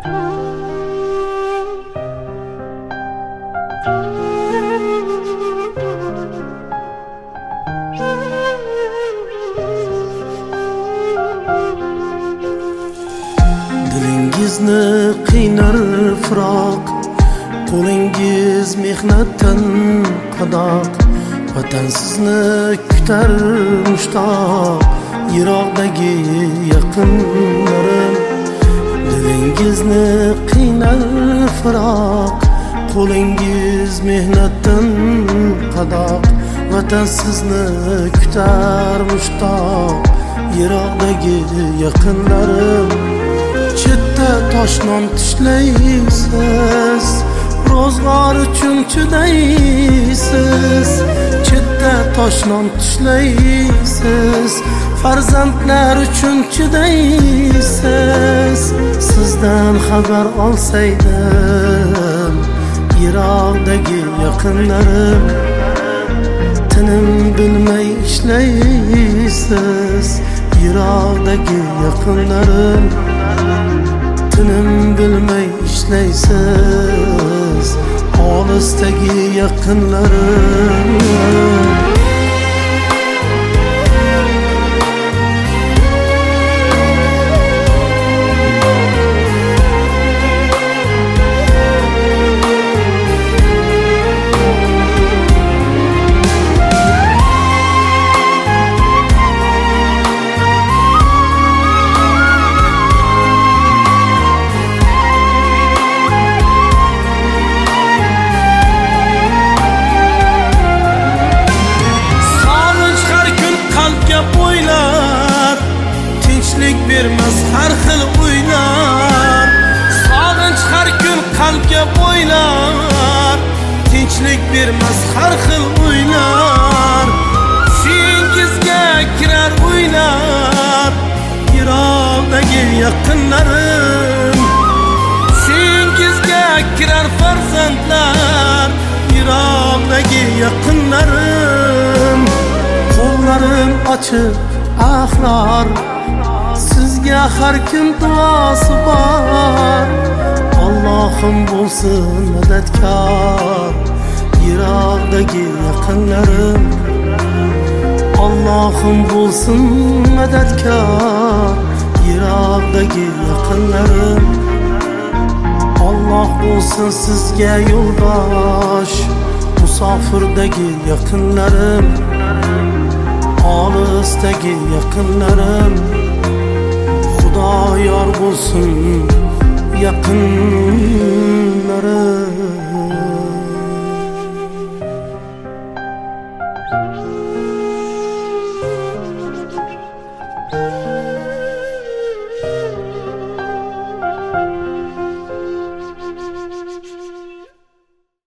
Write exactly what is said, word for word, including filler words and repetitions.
Dilingizni qiynar firoq, qo'lingiz mehnatdan qadoq. Vatan sizni kutar mushtoq, yiroqdagi yaqinlarim. Dilingizni qiynar firoq, qo'lingiz mehnatdan qadoq. Vatan sizni kutar mushtoq, yiroqdagi yaqinlarim. Chetda toshnon tishlaysiz, ro'zg'or uchun chidaysiz. Chetda toshnon tishlaysiz, farzandlar uchun chidaysiz. Sizdan xabar olsaydim, yiroqdagi yaqinlarim. Tinim bilmay ishlaysiz, yiroqdagi yaqinlarim. Tinim bilmay ishlaysiz, olisdagi yaqinlarim. Bermez har xil o'ylar, sog'inch har kun qalbga bo'ylar. Tinchlik bermez har xil o'ylar, tushingizga kirar o'ylar. Yiroqdagi yaqinlarim, tushingizga kirar farzandlar. Yiroqdagi yaqinlarim. Qo'llarim ochiq axlar, sizga har kim duosi bor. Allohim bo'lsin madadkor, yiroqdagi yaqinlarim. Allohim bo'lsin madadkor, yiroqdagi yaqinlarim. Alloh bo'lsin sizga yo'ldosh, musofirdagi yaqinlarim. Olisdagi yaqinlarim. Xudo yor bo'lsin yaqin